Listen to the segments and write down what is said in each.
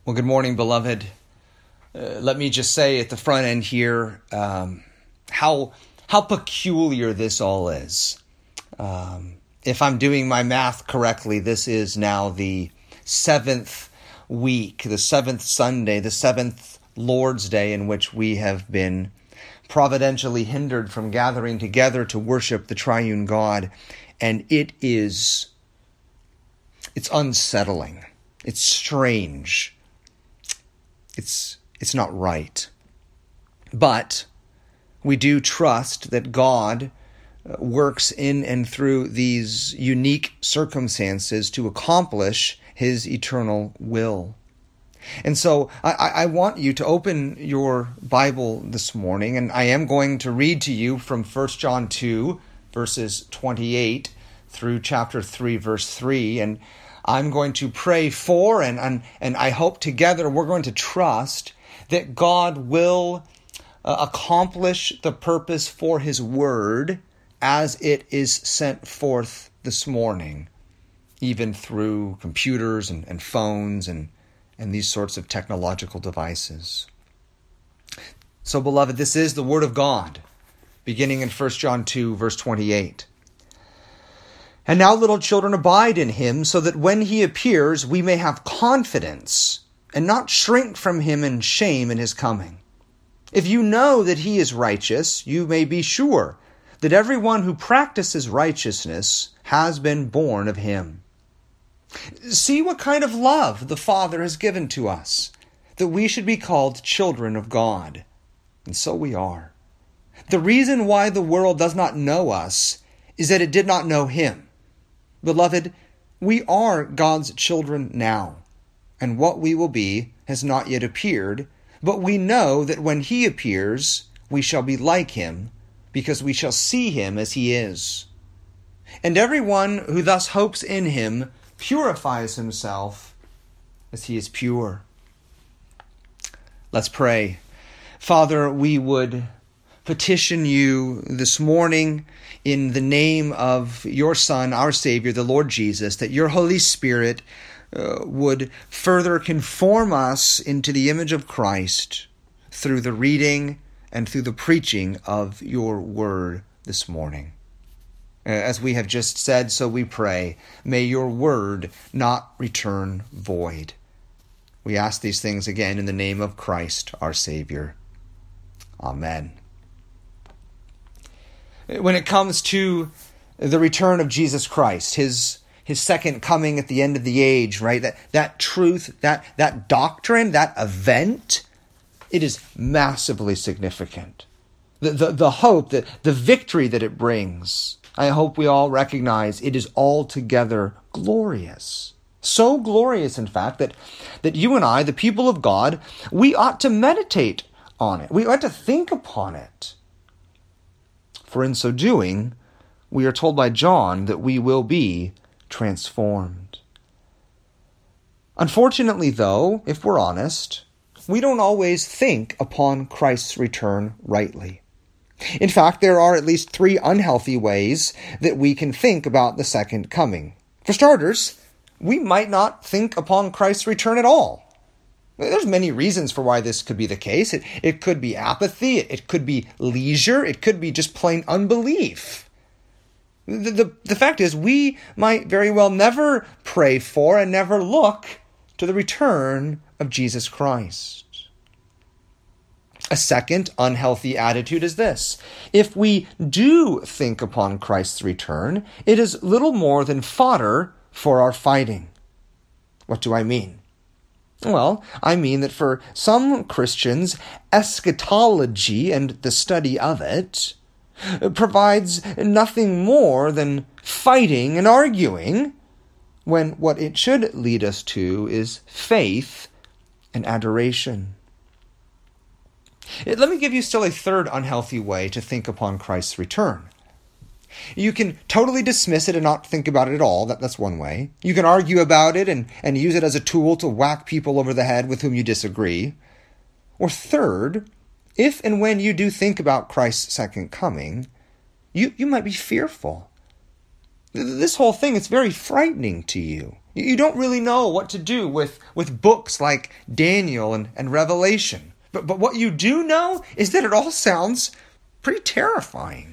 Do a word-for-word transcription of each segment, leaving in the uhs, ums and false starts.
Well, good morning, beloved. Uh, let me just say at the front end here um, how how peculiar this all is. Um, if I'm doing my math correctly, this is now the seventh week, the seventh Sunday, the seventh Lord's Day in which we have been providentially hindered from gathering together to worship the triune God. And it is, it's unsettling. It's strange. It's it's not right. But we do trust that God works in and through these unique circumstances to accomplish his eternal will. And so I, I want you to open your Bible this morning, and I am going to read to you from First John two, verses twenty-eight through chapter three, verse three, and I'm going to pray for, and, and, and I hope together we're going to trust that God will uh, accomplish the purpose for his word as it is sent forth this morning, even through computers and, and phones and, and these sorts of technological devices. So, beloved, this is the word of God, beginning in First John two, verse twenty-eight. And now, little children, abide in him, so that when he appears, we may have confidence and not shrink from him in shame in his coming. If you know that he is righteous, you may be sure that everyone who practices righteousness has been born of him. See what kind of love the Father has given to us, that we should be called children of God. And so we are. The reason why the world does not know us is that it did not know him. Beloved, we are God's children now, and what we will be has not yet appeared, but we know that when he appears, we shall be like him, because we shall see him as he is. And everyone who thus hopes in him purifies himself as he is pure. Let's pray. Father, we would petition you this morning in the name of your Son, our Savior, the Lord Jesus, that your Holy Spirit uh, would further conform us into the image of Christ through the reading and through the preaching of your word this morning. Uh, as we have just said, so we pray, may your word not return void. We ask these things again in the name of Christ, our Savior. Amen. When it comes to the return of Jesus Christ, his his second coming at the end of the age, right? That that truth, that that doctrine, that event, it is massively significant. The the, the hope, the, the victory that it brings, I hope we all recognize it is altogether glorious. So glorious, in fact, that, that you and I, the people of God, we ought to meditate on it. We ought to think upon it. For in so doing, we are told by John that we will be transformed. Unfortunately, though, if we're honest, we don't always think upon Christ's return rightly. In fact, there are at least three unhealthy ways that we can think about the second coming. For starters, we might not think upon Christ's return at all. There's many reasons for why this could be the case. It, it could be apathy. It, it could be leisure. It could be just plain unbelief. The, the, the fact is, we might very well never pray for and never look to the return of Jesus Christ. A second unhealthy attitude is this. If we do think upon Christ's return, it is little more than fodder for our fighting. What do I mean? Well, I mean that for some Christians, eschatology and the study of it provides nothing more than fighting and arguing, when what it should lead us to is faith and adoration. Let me give you still a third unhealthy way to think upon Christ's return. You can totally dismiss it and not think about it at all. That, that's one way. You can argue about it and, and use it as a tool to whack people over the head with whom you disagree. Or third, if and when you do think about Christ's second coming, you, you might be fearful. This whole thing is very frightening to you. You don't really know what to do with, with books like Daniel and, and Revelation. But, but what you do know is that it all sounds pretty terrifying.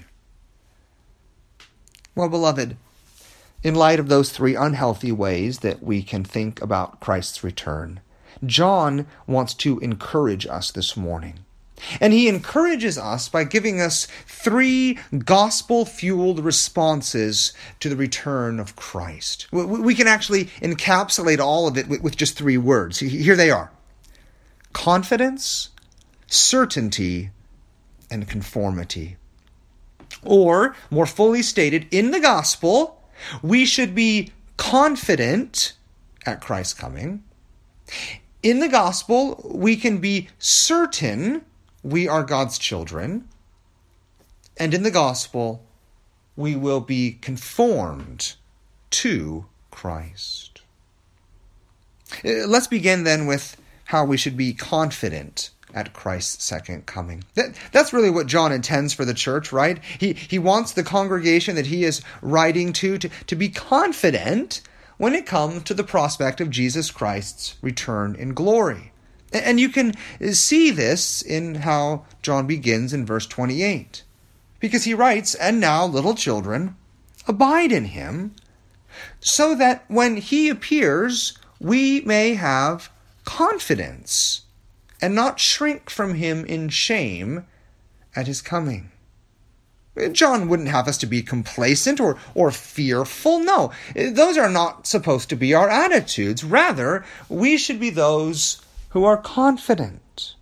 Well, beloved, in light of those three unhealthy ways that we can think about Christ's return, John wants to encourage us this morning. And he encourages us by giving us three gospel-fueled responses to the return of Christ. We can actually encapsulate all of it with just three words. Here they are: confidence, certainty, and conformity. Or, more fully stated, in the gospel, we should be confident at Christ's coming. In the gospel, we can be certain we are God's children. And in the gospel, we will be conformed to Christ. Let's begin then with how we should be confident at Christ's second coming. That, that's really what John intends for the church, right? He, he wants the congregation that he is writing to, to to be confident when it comes to the prospect of Jesus Christ's return in glory. And you can see this in how John begins in verse twenty-eight. Because he writes, "And now, little children, abide in him, so that when he appears, we may have confidence and not shrink from him in shame at his coming." John wouldn't have us to be complacent or, or fearful. No, those are not supposed to be our attitudes. Rather, we should be those who are confident.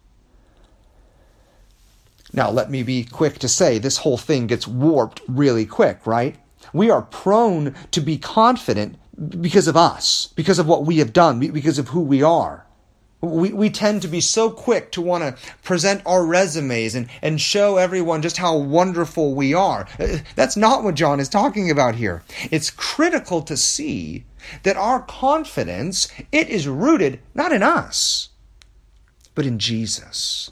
Now, let me be quick to say, this whole thing gets warped really quick, right? We are prone to be confident because of us, because of what we have done, because of who we are. We we tend to be so quick to want to present our resumes and, and show everyone just how wonderful we are. That's not what John is talking about here. It's critical to see that our confidence, it is rooted not in us, but in Jesus.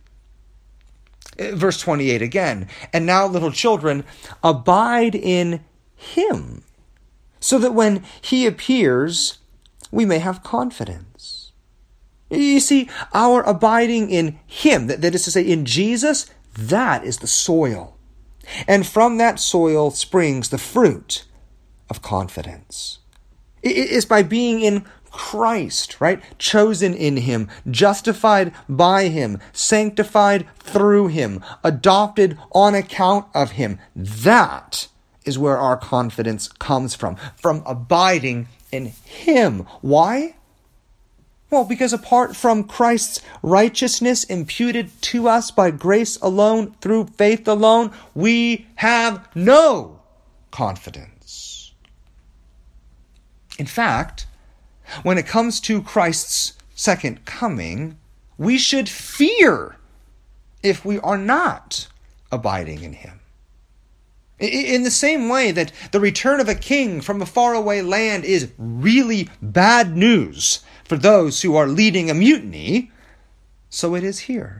Verse twenty-eight again, "And now, little children, abide in him, so that when he appears, we may have confidence." You see, our abiding in him, that, that is to say, in Jesus, that is the soil. And from that soil springs the fruit of confidence. It is by being in Christ, right? Chosen in him, justified by him, sanctified through him, adopted on account of him. That is where our confidence comes from, from abiding in him. Why? Well, because apart from Christ's righteousness imputed to us by grace alone, through faith alone, we have no confidence. In fact, when it comes to Christ's second coming, we should fear if we are not abiding in him. In the same way that the return of a king from a faraway land is really bad news for those who are leading a mutiny, so it is here.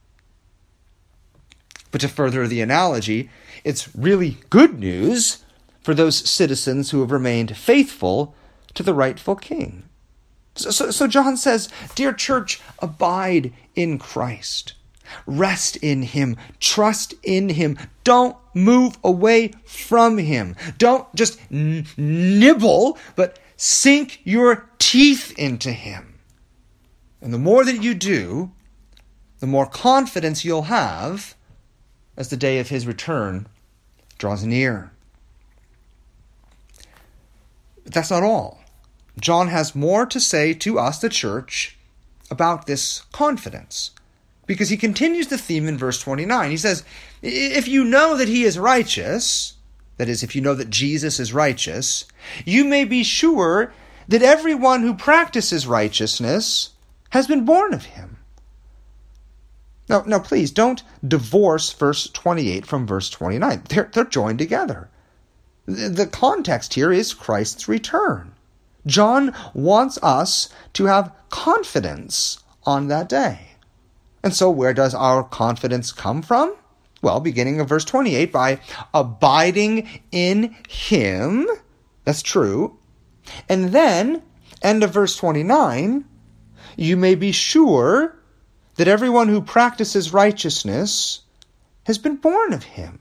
But to further the analogy, it's really good news for those citizens who have remained faithful to the rightful king. So, so, so John says, dear church, abide in Christ. Rest in him. Trust in him. Don't move away from him. Don't just n- nibble, but sink your teeth into him. And the more that you do, the more confidence you'll have as the day of his return draws near. But that's not all. John has more to say to us, the church, about this confidence. Because he continues the theme in verse twenty-nine. He says, if you know that he is righteous, that is, if you know that Jesus is righteous, you may be sure that everyone who practices righteousness has been born of him. Now, now please, don't divorce verse twenty-eight from verse twenty-nine. They're, they're joined together. The context here is Christ's return. John wants us to have confidence on that day. And so where does our confidence come from? Well, beginning of verse twenty-eight, by abiding in him. That's true. And then, end of verse twenty-nine, you may be sure that everyone who practices righteousness has been born of him.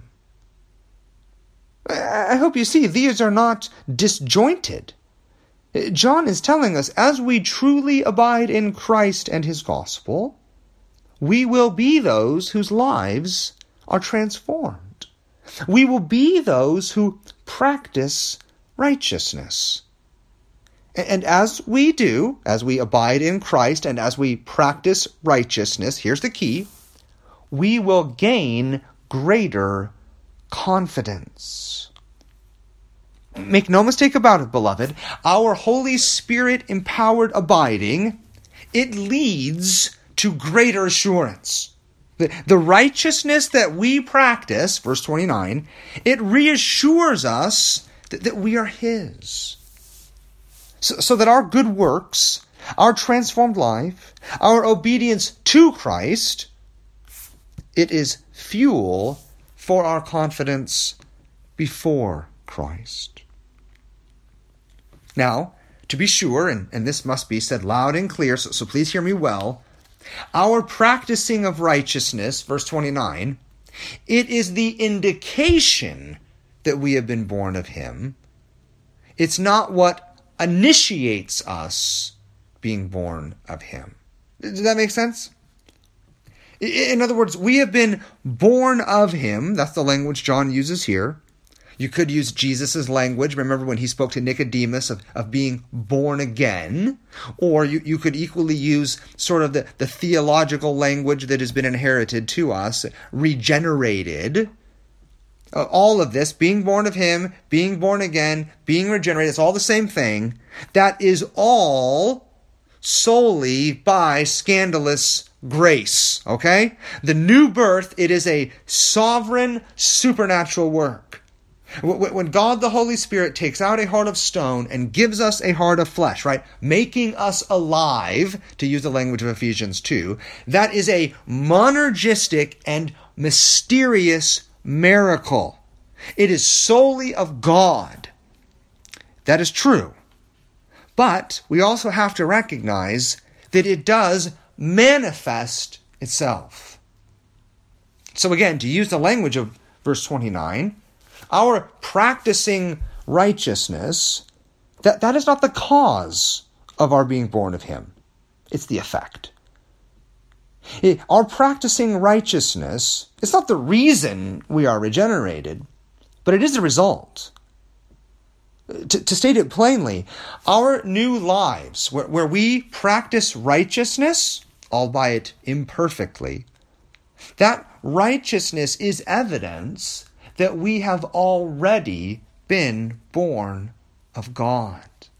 I hope you see, these are not disjointed. John is telling us, as we truly abide in Christ and his gospel, we will be those whose lives are transformed. We will be those who practice righteousness. And as we do, as we abide in Christ and as we practice righteousness, here's the key, we will gain greater confidence. Make no mistake about it, beloved, our Holy Spirit-empowered abiding, it leads to greater assurance. The, the righteousness that we practice, verse twenty-nine, it reassures us that, that we are his. So, so that our good works, our transformed life, our obedience to Christ, it is fuel for our confidence before Christ. Now, to be sure, and, and this must be said loud and clear, so, so please hear me well, our practicing of righteousness, verse twenty-nine, it is the indication that we have been born of him. It's not what initiates us being born of him. Does that make sense? In other words, we have been born of him. That's the language John uses here. You could use Jesus' language. Remember when he spoke to Nicodemus of, of being born again. Or you, you could equally use sort of the, the theological language that has been inherited to us, regenerated. Uh, all of this, being born of him, being born again, being regenerated, it's all the same thing. That is all solely by scandalous grace, okay? The new birth, it is a sovereign, supernatural work. When God the Holy Spirit takes out a heart of stone and gives us a heart of flesh, right? Making us alive, to use the language of Ephesians two, that is a monergistic and mysterious miracle. It is solely of God. That is true. But we also have to recognize that it does manifest itself. So again, to use the language of verse twenty-nine, our practicing righteousness, that, that is not the cause of our being born of him. It's the effect. It, our practicing righteousness, it's not the reason we are regenerated, but it is the result. To, to state it plainly, our new lives, where, where we practice righteousness, albeit imperfectly, that righteousness is evidence that we have already been born of God.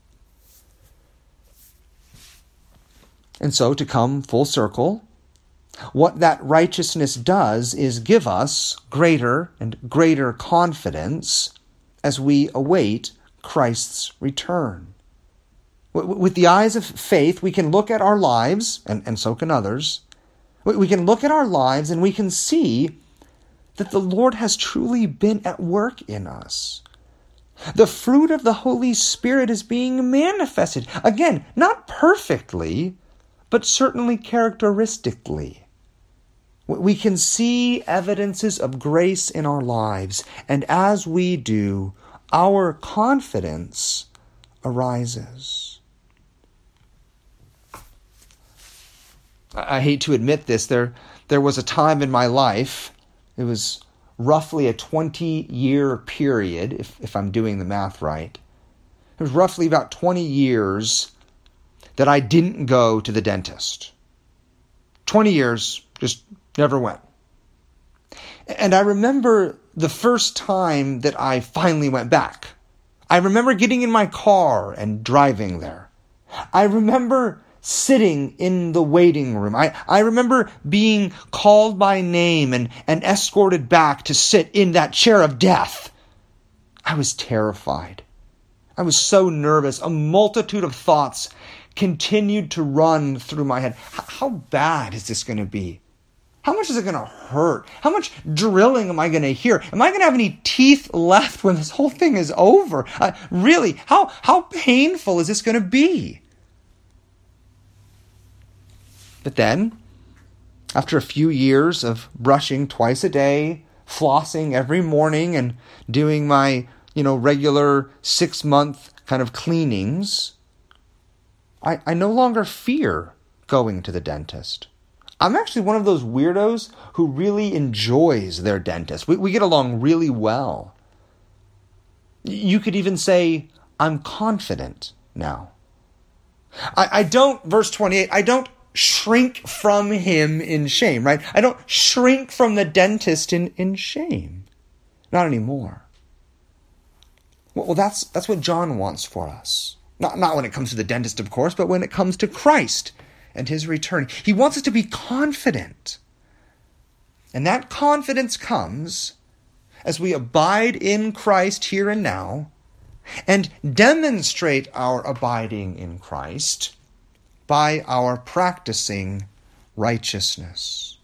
And so, to come full circle, what that righteousness does is give us greater and greater confidence as we await Christ's return. With the eyes of faith, we can look at our lives, and, and so can others. We can look at our lives and we can see that the Lord has truly been at work in us. The fruit of the Holy Spirit is being manifested. Again, not perfectly, but certainly characteristically. We can see evidences of grace in our lives, and as we do, our confidence arises. I hate to admit this, there, there was a time in my life, it was roughly a twenty-year period, if, if I'm doing the math right. It was roughly about twenty years that I didn't go to the dentist. twenty years, just never went. And I remember the first time that I finally went back. I remember getting in my car and driving there. I remember sitting in the waiting room. I, I remember being called by name and, and escorted back to sit in that chair of death. I was terrified. I was so nervous. A multitude of thoughts continued to run through my head. How bad is this going to be? How much is it going to hurt? How much drilling am I going to hear? Am I going to have any teeth left when this whole thing is over? Uh, really, how, how painful is this going to be? But then, after a few years of brushing twice a day, flossing every morning, and doing my, you know, regular six-month kind of cleanings, I, I no longer fear going to the dentist. I'm actually one of those weirdos who really enjoys their dentist. We, we get along really well. You could even say, I'm confident now. I, I don't, verse twenty-eight, I don't shrink from him in shame, right? I don't shrink from the dentist in, in shame. Not anymore. Well, well, that's that's what John wants for us. Not, not when it comes to the dentist, of course, but when it comes to Christ and his return. He wants us to be confident. And that confidence comes as we abide in Christ here and now and demonstrate our abiding in Christ by our practicing righteousness.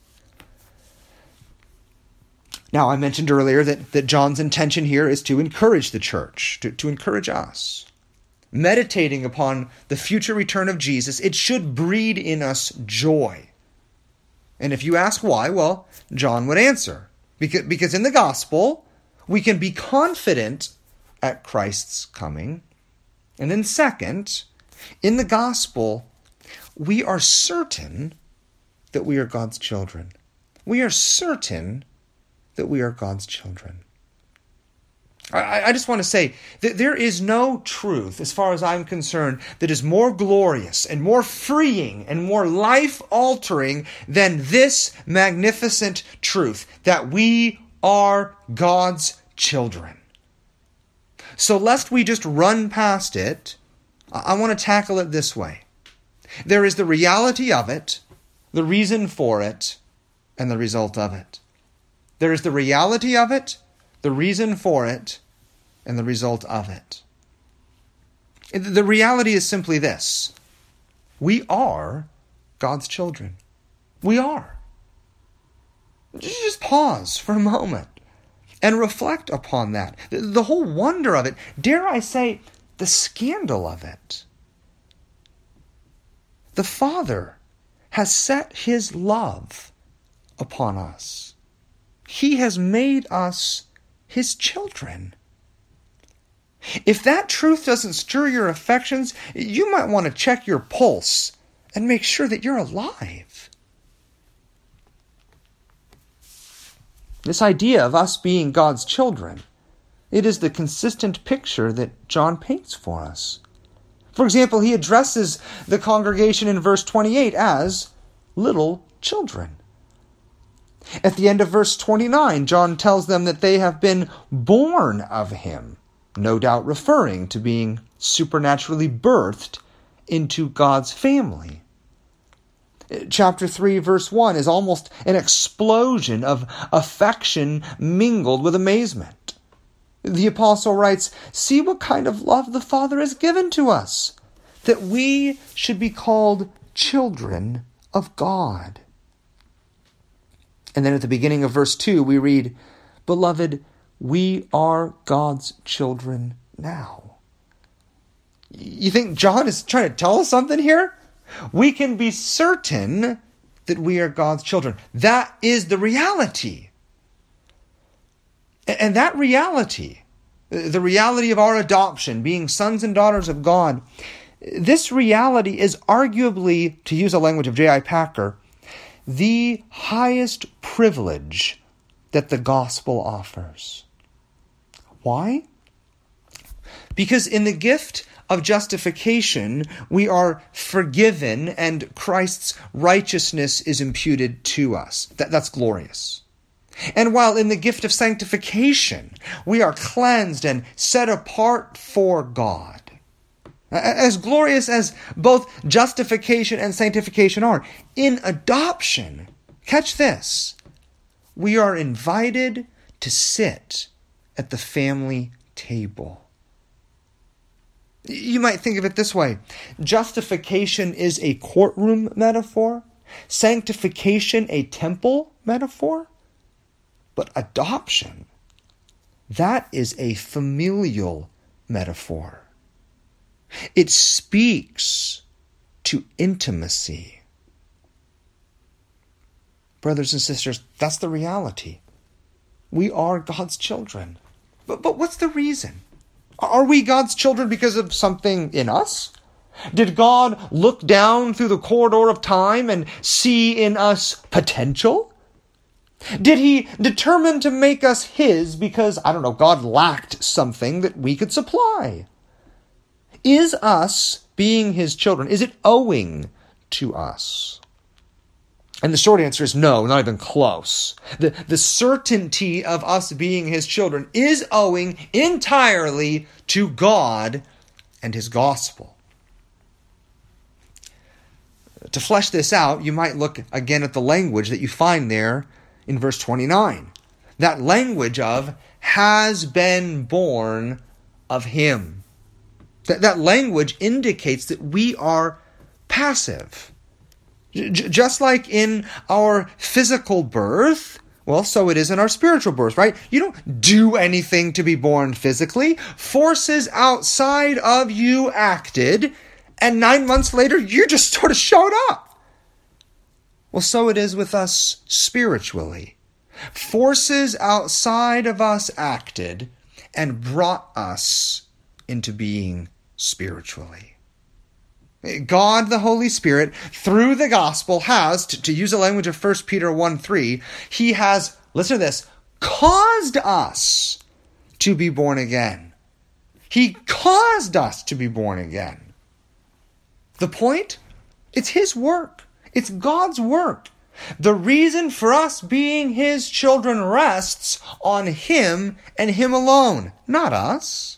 Now, I mentioned earlier that, that John's intention here is to encourage the church, to, to encourage us. Meditating upon the future return of Jesus, it should breed in us joy. And if you ask why, well, John would answer. Because, because in the gospel, we can be confident at Christ's coming. And then second, in the gospel, we are certain that we are God's children. We are certain that we are God's children. I, I just want to say that there is no truth, as far as I'm concerned, that is more glorious and more freeing and more life-altering than this magnificent truth, that we are God's children. So lest we just run past it, I want to tackle it this way. There is the reality of it, the reason for it, and the result of it. There is the reality of it, the reason for it, and the result of it. The reality is simply this. We are God's children. We are. Just pause for a moment and reflect upon that. The whole wonder of it, dare I say, the scandal of it. The Father has set his love upon us. He has made us his children. If that truth doesn't stir your affections, you might want to check your pulse and make sure that you're alive. This idea of us being God's children, it is the consistent picture that John paints for us. For example, he addresses the congregation in verse twenty-eight as little children. At the end of verse twenty-nine, John tells them that they have been born of him, no doubt referring to being supernaturally birthed into God's family. Chapter three, verse one is almost an explosion of affection mingled with amazement. The apostle writes, "See what kind of love the Father has given to us, that we should be called children of God." And then at the beginning of verse two, we read, "Beloved, we are God's children now." You think John is trying to tell us something here? We can be certain that we are God's children. That is the reality. And that reality, the reality of our adoption, being sons and daughters of God, this reality is arguably, to use a language of J I Packer, the highest privilege that the gospel offers. Why? Because in the gift of justification, we are forgiven and Christ's righteousness is imputed to us. That, that's glorious. And while in the gift of sanctification, we are cleansed and set apart for God. As glorious as both justification and sanctification are, in adoption, catch this, we are invited to sit at the family table. You might think of it this way. Justification is a courtroom metaphor, Sanctification a temple metaphor? But adoption, that is a familial metaphor. It speaks to intimacy. Brothers and sisters, that's the reality. We are God's children. But, but what's the reason? Are we God's children because of something in us? Did God look down through the corridor of time and see in us potential? Did he determine to make us his because, I don't know, God lacked something that we could supply? Is us being his children, is it owing to us? And the short answer is no, not even close. The, the certainty of us being his children is owing entirely to God and his gospel. To flesh this out, you might look again at the language that you find there in verse twenty-nine. That language of has been born of him. That, that language indicates that we are passive. J- just like in our physical birth, well, so it is in our spiritual birth, right? You don't do anything to be born physically. Forces outside of you acted, and nine months later, you just sort of showed up. Well, so it is with us spiritually. Forces outside of us acted and brought us into being spiritually. God, the Holy Spirit, through the gospel has, to, to use the language of First Peter one three, he has, listen to this, caused us to be born again. He caused us to be born again. The point? It's his work. It's God's work. The reason for us being his children rests on him and him alone, not us.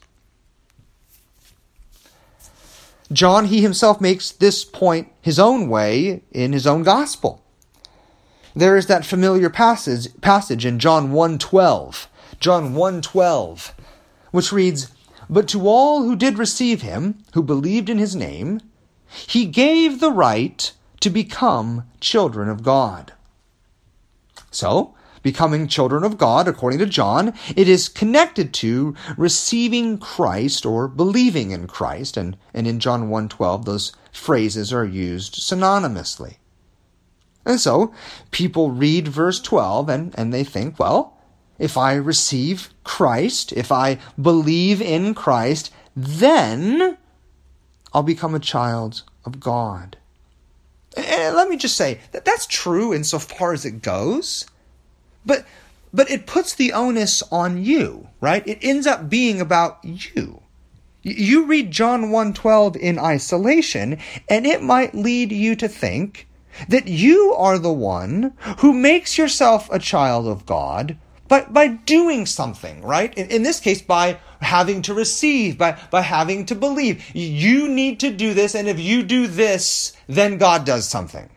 John, he himself makes this point his own way in his own gospel. There is that familiar passage passage in John one twelve, John one twelve, which reads, "But to all who did receive him, who believed in his name, he gave the right to become children of God." So, becoming children of God, according to John, it is connected to receiving Christ or believing in Christ. And, and in John one twelve, those phrases are used synonymously. And so, people read verse twelve and, and they think, well, if I receive Christ, if I believe in Christ, then I'll become a child of God. And let me just say that that's true insofar as it goes. But but it puts the onus on you, right? It ends up being about you. You read John one twelve in isolation, and it might lead you to think that you are the one who makes yourself a child of God by, by doing something, right? In, in this case, by having to receive, by, by having to believe. You need to do this, and if you do this, then God does something.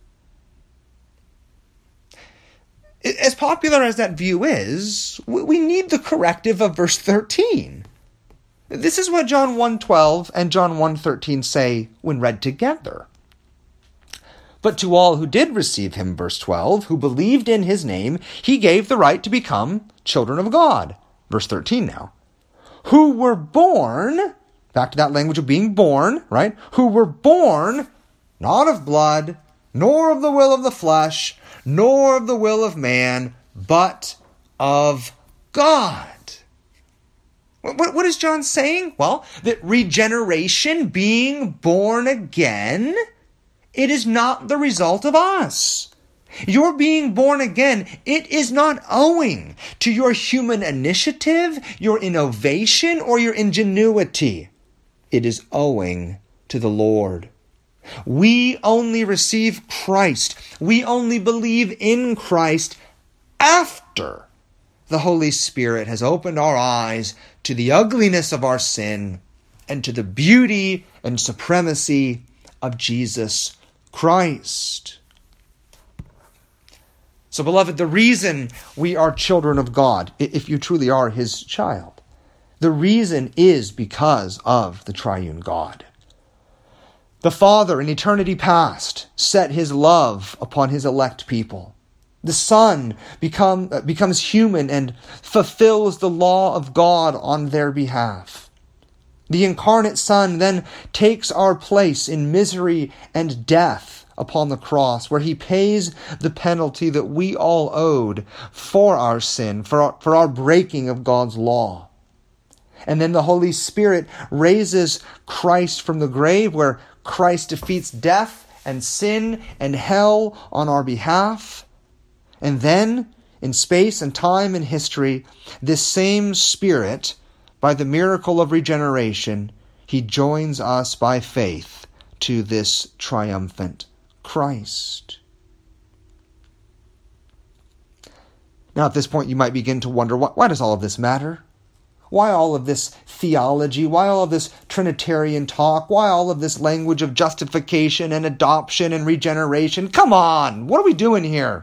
As popular as that view is, we need the corrective of verse thirteen. This is what John one twelve and John one thirteen say when read together. "But to all who did receive him," verse twelve, "who believed in his name, he gave the right to become children of God." Verse thirteen now. "Who were born," back to that language of being born, right? "Who were born not of blood, nor of the will of the flesh, nor of the will of man, but of God." What, what is John saying? Well, that regeneration, being born again, it is not the result of us. Your being born again, it is not owing to your human initiative, your innovation, or your ingenuity. It is owing to the Lord. We only receive Christ. We only believe in Christ after the Holy Spirit has opened our eyes to the ugliness of our sin and to the beauty and supremacy of Jesus Christ. So, beloved, the reason we are children of God, if you truly are his child, the reason is because of the triune God. The Father in eternity past set his love upon his elect people. The Son become, uh, becomes human and fulfills the law of God on their behalf. The incarnate Son then takes our place in misery and death upon the cross, where he pays the penalty that we all owed for our sin, for our, for our breaking of God's law. And then the Holy Spirit raises Christ from the grave, where Christ defeats death and sin and hell on our behalf. And then, in space and time and history, this same Spirit, by the miracle of regeneration, he joins us by faith to this triumphant Christ. Now, at this point, you might begin to wonder, why, why does all of this matter? Why all of this theology? Why all of this Trinitarian talk? Why all of this language of justification and adoption and regeneration? Come on! What are we doing here?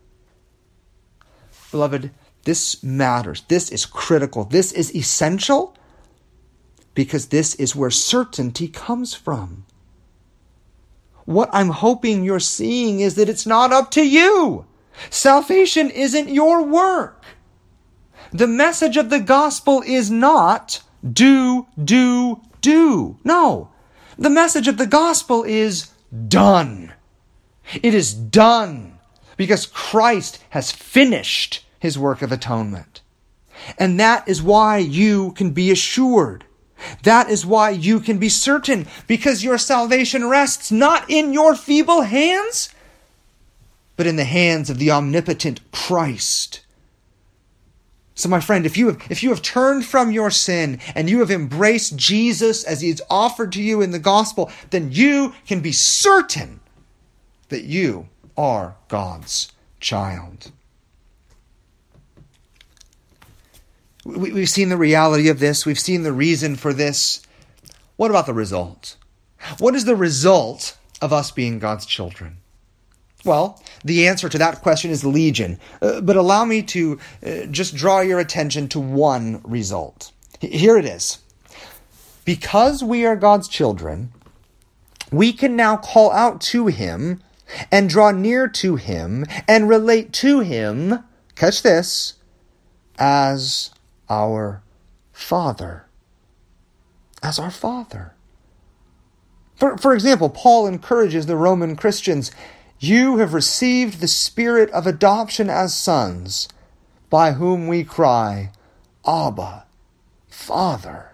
Beloved, this matters. This is critical. This is essential because this is where certainty comes from. What I'm hoping you're seeing is that it's not up to you. Salvation isn't your work. The message of the gospel is not do, do, do. No. The message of the gospel is done. It is done because Christ has finished his work of atonement. And that is why you can be assured. That is why you can be certain, because your salvation rests not in your feeble hands, but in the hands of the omnipotent Christ. So my friend, if you have, if you have turned from your sin and you have embraced Jesus as he is offered to you in the gospel, then you can be certain that you are God's child. We, we've seen the reality of this. We've seen the reason for this. What about the result? What is the result of us being God's children? Well, the answer to that question is legion. Uh, but allow me to uh, just draw your attention to one result. Here it is. Because we are God's children, we can now call out to him and draw near to him and relate to him, catch this, as our Father. As our Father. For, for example, Paul encourages the Roman Christians, you have received the Spirit of adoption as sons, by whom we cry, Abba, Father.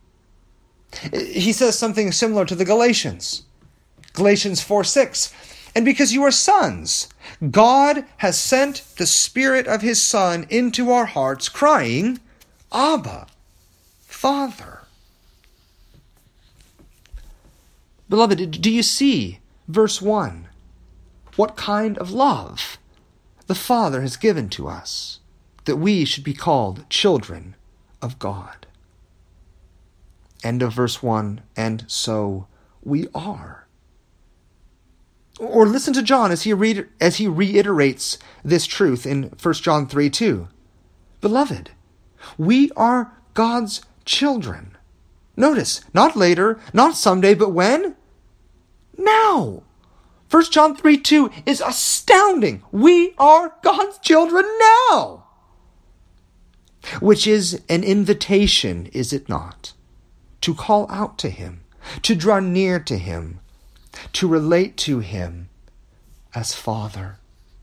He says something similar to the Galatians. Galatians four six. And because you are sons, God has sent the Spirit of his Son into our hearts, crying, Abba, Father. Beloved, do you see verse one? What kind of love the Father has given to us, that we should be called children of God. End of verse one, and so we are. Or listen to John as he read, as he reiterates this truth in First John three two. Beloved, we are God's children. Notice, not later, not someday, but when? Now. First John three two is astounding. We are God's children now. Which is an invitation, is it not? To call out to him, to draw near to him, to relate to him as Father.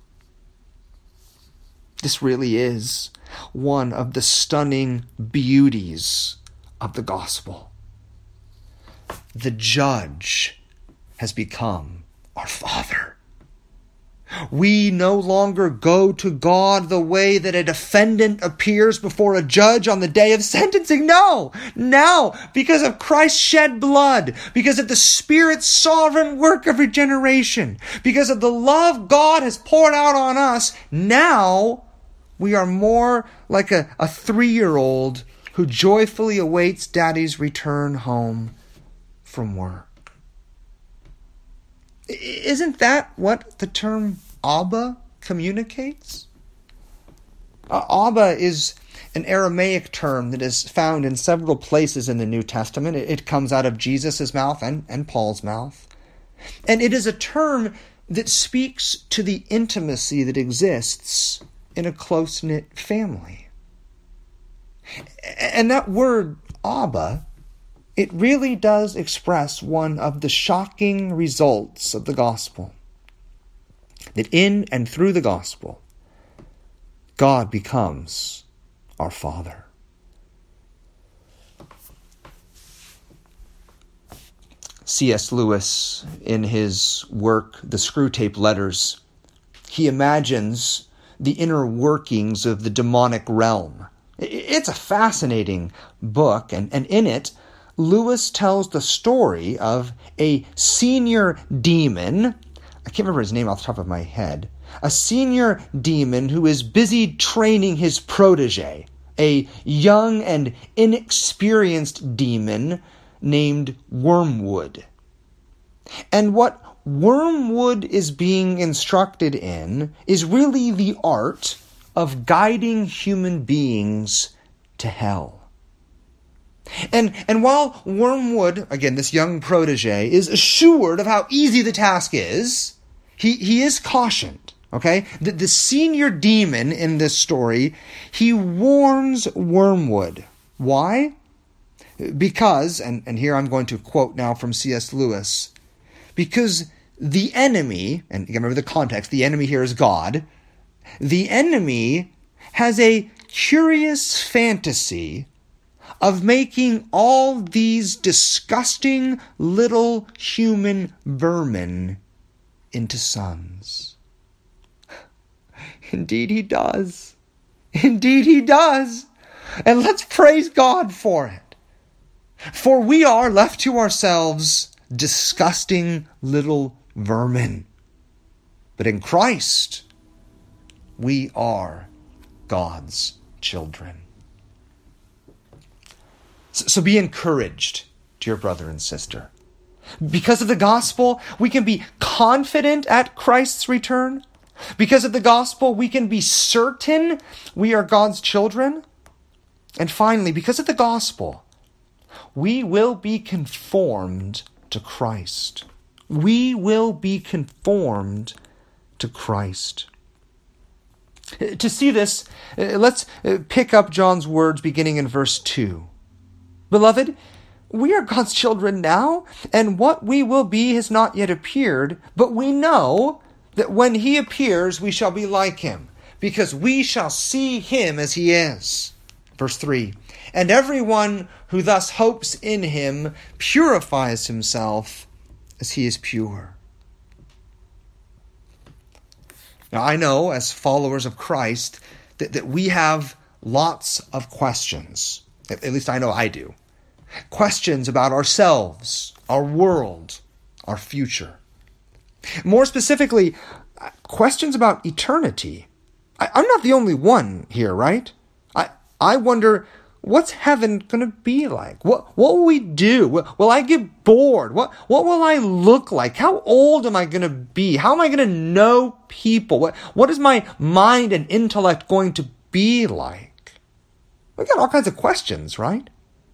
This really is one of the stunning beauties of the gospel. The judge has become our Father. We no longer go to God the way that a defendant appears before a judge on the day of sentencing. No! Now, because of Christ's shed blood, because of the Spirit's sovereign work of regeneration, because of the love God has poured out on us, now we are more like a, a three-year-old who joyfully awaits Daddy's return home from work. Isn't that what the term Abba communicates? Uh, Abba is an Aramaic term that is found in several places in the New Testament. It, it comes out of Jesus' mouth and, and Paul's mouth. And it is a term that speaks to the intimacy that exists in a close-knit family. And that word, Abba, it really does express one of the shocking results of the gospel. That in and through the gospel, God becomes our Father. C S Lewis, in his work, The Screwtape Letters, he imagines the inner workings of the demonic realm. It's a fascinating book, and, and in it, Lewis tells the story of a senior demon. I can't remember his name off the top of my head. A senior demon who is busy training his protege, a young and inexperienced demon named Wormwood. And what Wormwood is being instructed in is really the art of guiding human beings to hell. And, and while Wormwood, again, this young protege, is assured of how easy the task is, he, he is cautioned, okay? The, the senior demon in this story, he warns Wormwood. Why? Because, and, and here I'm going to quote now from C S Lewis, because the enemy, and you remember the context, the enemy here is God, the enemy has a curious fantasy of making all these disgusting little human vermin into sons. Indeed he does. Indeed he does. And let's praise God for it. For we are left to ourselves disgusting little vermin. But in Christ, we are God's children. So be encouraged, dear brother and sister. Because of the gospel, we can be confident at Christ's return. Because of the gospel, we can be certain we are God's children. And finally, because of the gospel, we will be conformed to Christ. We will be conformed to Christ. To see this, let's pick up John's words beginning in verse two. Beloved, we are God's children now, and what we will be has not yet appeared, but we know that when he appears, we shall be like him, because we shall see him as he is. Verse three, and everyone who thus hopes in him purifies himself as he is pure. Now, I know, as followers of Christ, that, that we have lots of questions. At, at least I know I do. Questions about ourselves, our world, our future. More specifically, questions about eternity. I, I'm not the only one here, right? I, I wonder, what's heaven going to be like? What what will we do? Will, will I get bored? What what will I look like? How old am I going to be? How am I going to know people? What what is my mind and intellect going to be like? We got all kinds of questions, right?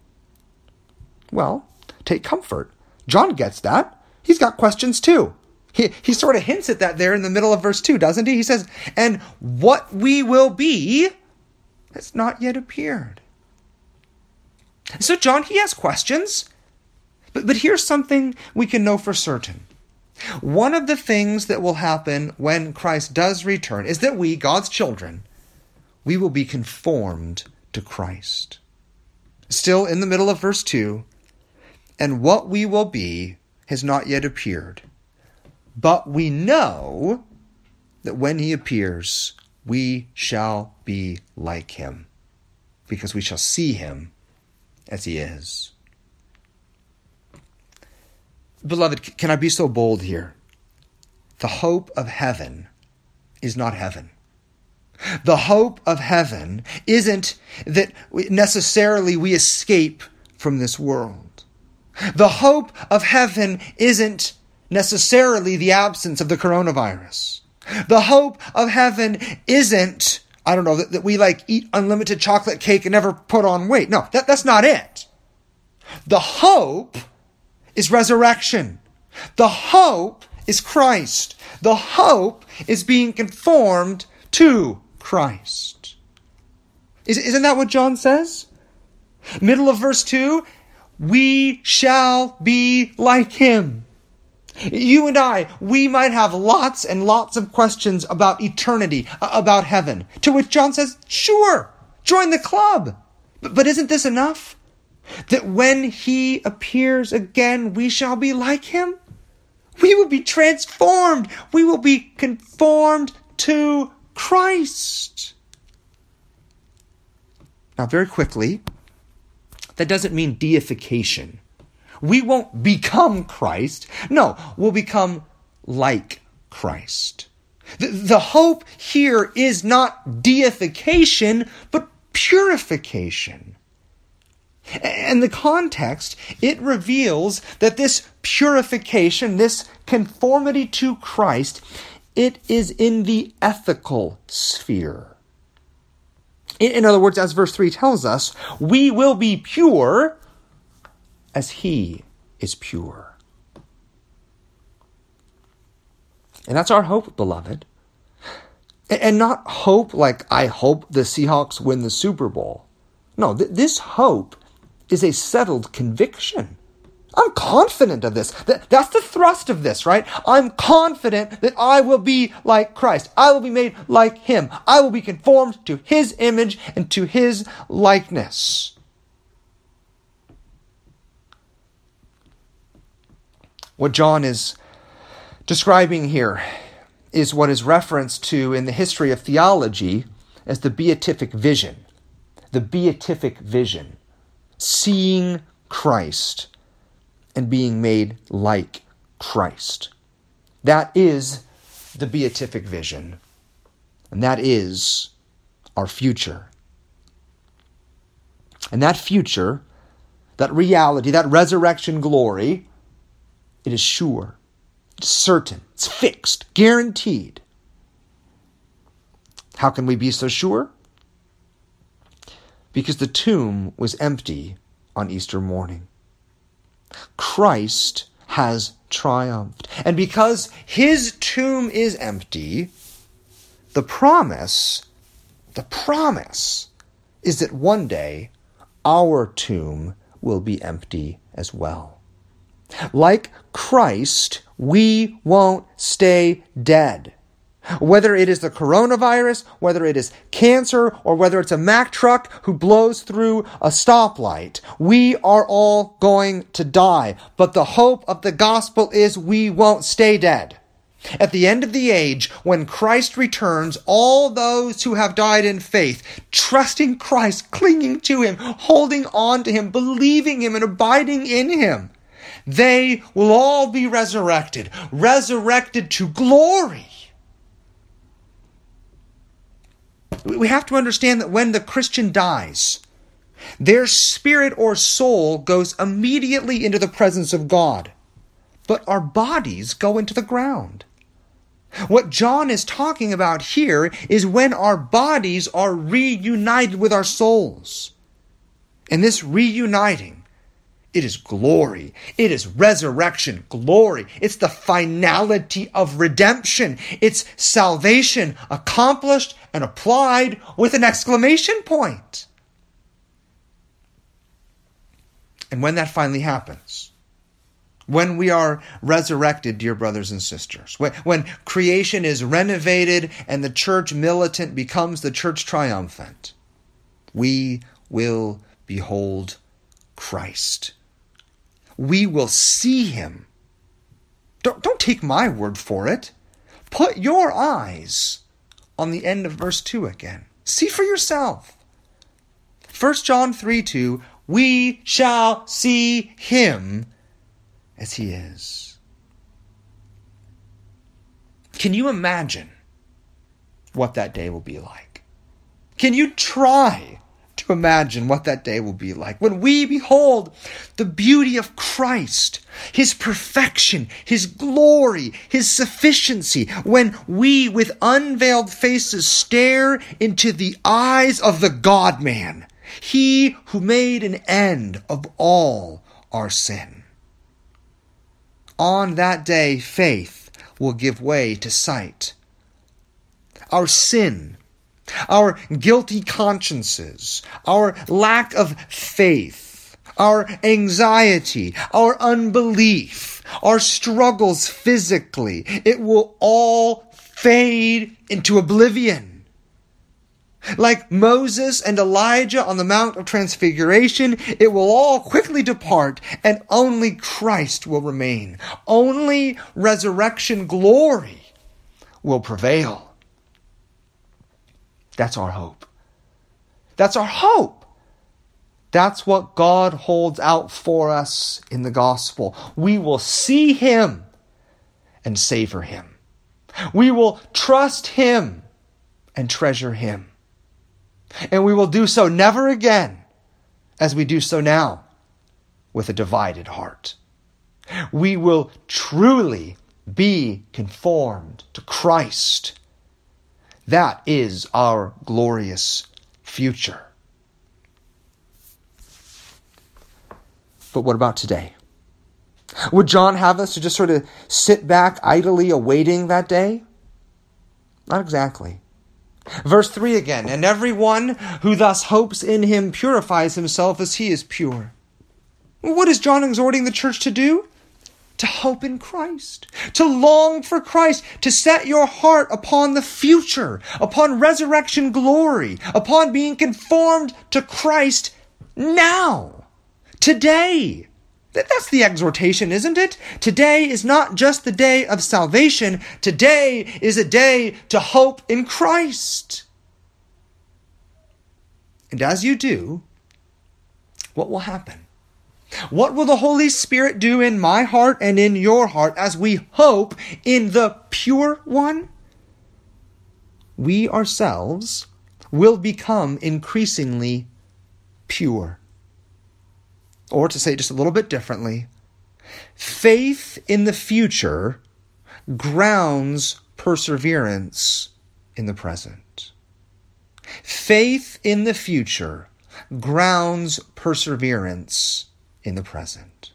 Well, take comfort. John gets that. He's got questions too. He he sort of hints at that there in the middle of verse two, doesn't he? He says, and what we will be has not yet appeared. So John, he has questions. But, but here's something we can know for certain. One of the things that will happen when Christ does return is that we, God's children, we will be conformed to Christ. Still in the middle of verse two, and what we will be has not yet appeared. But we know that when he appears, we shall be like him, because we shall see him as he is. Beloved, can I be so bold here? The hope of heaven is not heaven. The hope of heaven isn't that necessarily we escape from this world. The hope of heaven isn't necessarily the absence of the coronavirus. The hope of heaven isn't, I don't know, that, that we like eat unlimited chocolate cake and never put on weight. No, that, that's not it. The hope is resurrection. The hope is Christ. The hope is being conformed to Christ. Isn't that what John says? Middle of verse two, we shall be like him. You and I, we might have lots and lots of questions about eternity, about heaven, to which John says, sure, join the club. But isn't this enough? That when he appears again, we shall be like him? We will be transformed. We will be conformed to Christ. Now, very quickly, that doesn't mean deification. We won't become Christ. No, we'll become like Christ. The, the hope here is not deification, but purification. And the context, it reveals that this purification, this conformity to Christ, it is in the ethical sphere. In other words, as verse three tells us, we will be pure as he is pure. And that's our hope, beloved. And not hope like, I hope the Seahawks win the Super Bowl. No, th- this hope is a settled conviction. I'm confident of this. That, that's the thrust of this, right? I'm confident that I will be like Christ. I will be made like him. I will be conformed to his image and to his likeness. What John is describing here is what is referenced to in the history of theology as the beatific vision. The beatific vision. Seeing Christ and being made like Christ. That is the beatific vision. And that is our future. And that future, that reality, that resurrection glory, it is sure, it's certain, it's fixed, guaranteed. How can we be so sure? Because the tomb was empty on Easter morning. Christ has triumphed. And because his tomb is empty, the promise, the promise is that one day our tomb will be empty as well. Like Christ, we won't stay dead. Whether it is the coronavirus, whether it is cancer, or whether it's a Mack truck who blows through a stoplight, we are all going to die. But the hope of the gospel is we won't stay dead. At the end of the age, when Christ returns, all those who have died in faith, trusting Christ, clinging to him, holding on to him, believing him, and abiding in him, they will all be resurrected, resurrected to glory. We have to understand that when the Christian dies, their spirit or soul goes immediately into the presence of God, but our bodies go into the ground. What John is talking about here is when our bodies are reunited with our souls. And this reuniting, it is glory. It is resurrection glory. It's the finality of redemption. It's salvation accomplished and applied with an exclamation point. And when that finally happens, when we are resurrected, dear brothers and sisters, when, when creation is renovated and the church militant becomes the church triumphant, we will behold Christ. We will see him. Don't, don't take my word for it. Put your eyes on the end of verse two again. See for yourself. First John three two, we shall see him as he is. Can you imagine what that day will be like? Can you try to imagine what that day will be like when we behold the beauty of Christ, his perfection, his glory, his sufficiency, when we with unveiled faces stare into the eyes of the God-man, he who made an end of all our sin. on that day, faith will give way to sight. Our sin, our guilty consciences, our lack of faith, our anxiety, our unbelief, our struggles physically, it will all fade into oblivion. Like Moses and Elijah on the Mount of Transfiguration, it will all quickly depart and only Christ will remain. Only resurrection glory will prevail. That's our hope. That's our hope. That's what God holds out for us in the gospel. We will see him and savor him. We will trust him and treasure him. And we will do so never again as we do so now with a divided heart. We will truly be conformed to Christ. That is our glorious future. But what about today? Would John have us to just sort of sit back idly awaiting that day? Not exactly. Verse three again, and everyone who thus hopes in him purifies himself as he is pure. What is John exhorting the church to do? To hope in Christ, to long for Christ, to set your heart upon the future, upon resurrection glory, upon being conformed to Christ now, today. That's the exhortation, isn't it? Today is not just the day of salvation. Today is a day to hope in Christ. And as you do, what will happen? What will the Holy Spirit do in my heart and in your heart as we hope in the pure one? We ourselves will become increasingly pure. Or to say it just a little bit differently, faith in the future grounds perseverance in the present. Faith in the future grounds perseverance in the present.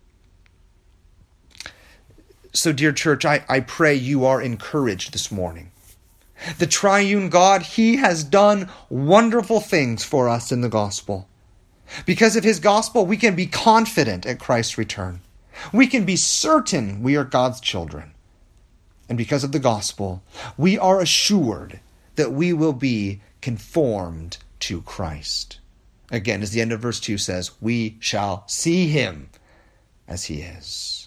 So, dear church, I, I pray you are encouraged this morning. The triune God, he has done wonderful things for us in the gospel. Because of his gospel, we can be confident at Christ's return. We can be certain we are God's children. And because of the gospel, we are assured that we will be conformed to Christ. Again, as the end of verse two says, we shall see him as he is.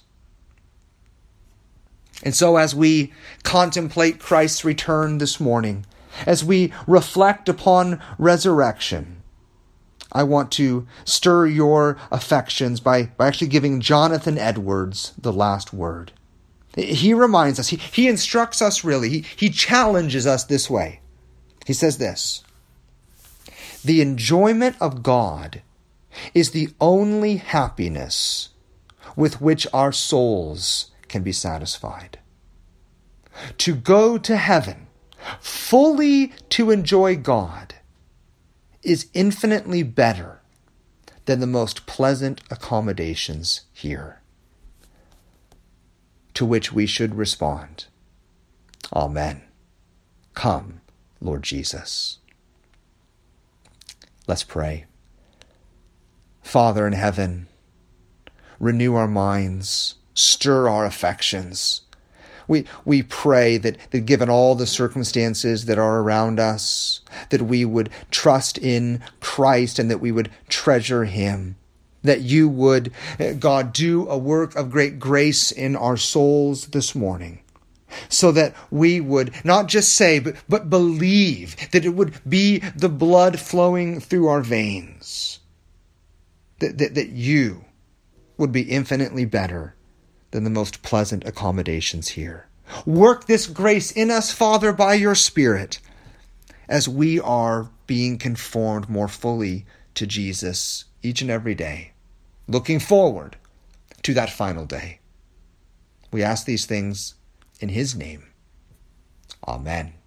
And so as we contemplate Christ's return this morning, as we reflect upon resurrection, I want to stir your affections by, by actually giving Jonathan Edwards the last word. He reminds us, he, he instructs us really, he, he challenges us this way. He says this: the enjoyment of God is the only happiness with which our souls can be satisfied. To go to heaven, fully to enjoy God, is infinitely better than the most pleasant accommodations here. To which we should respond, Amen. Come, Lord Jesus. Let's pray. Father in heaven, renew our minds, stir our affections. We we pray that, that given all the circumstances that are around us, that we would trust in Christ and that we would treasure him. That you would, God, do a work of great grace in our souls this morning. So that we would not just say, but, but believe that it would be the blood flowing through our veins. That, that, that you would be infinitely better than the most pleasant accommodations here. Work this grace in us, Father, by your Spirit, as we are being conformed more fully to Jesus each and every day, looking forward to that final day. We ask these things in his name. Amen.